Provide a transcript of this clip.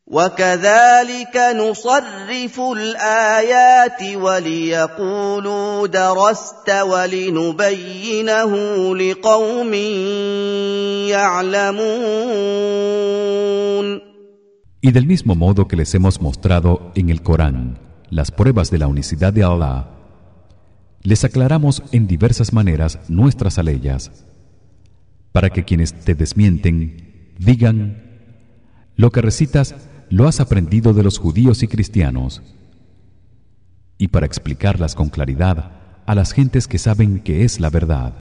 وكذلك نصرف الآيات وليقولوا درست ولنبينه لقوم يعلمون. Y del mismo modo que les hemos mostrado en el Corán las pruebas de la unicidad de Allah, les aclaramos en diversas maneras nuestras aleyas, para que quienes te desmienten digan: lo que recitas lo has aprendido de los judíos y cristianos, y para explicarlas con claridad a las gentes que saben que es la verdad.